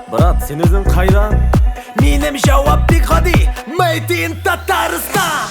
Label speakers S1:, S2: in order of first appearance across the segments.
S1: Брат, сен өзің қайдан?
S2: Менің жауап бек ғади, Made in Татарстан.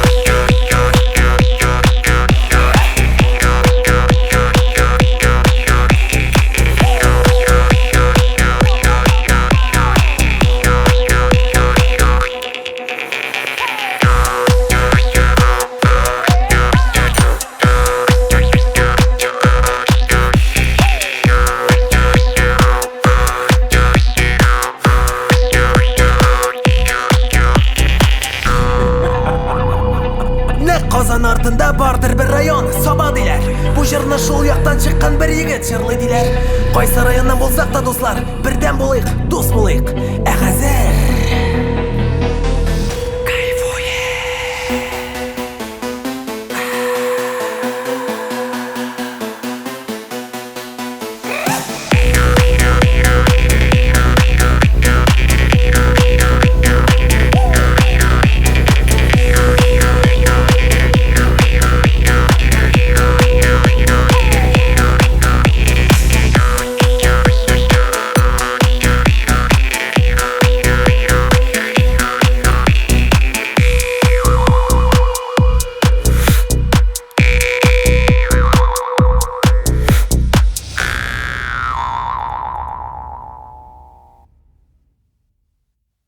S2: Қазан артында бардыр бір район, Саба дейлер. Бұл жырны шол яқтан шыққан бір егет жырлы дейлер. Қайсы районнан болсақ та достар, бірден болайық, дос болайық. Әғазір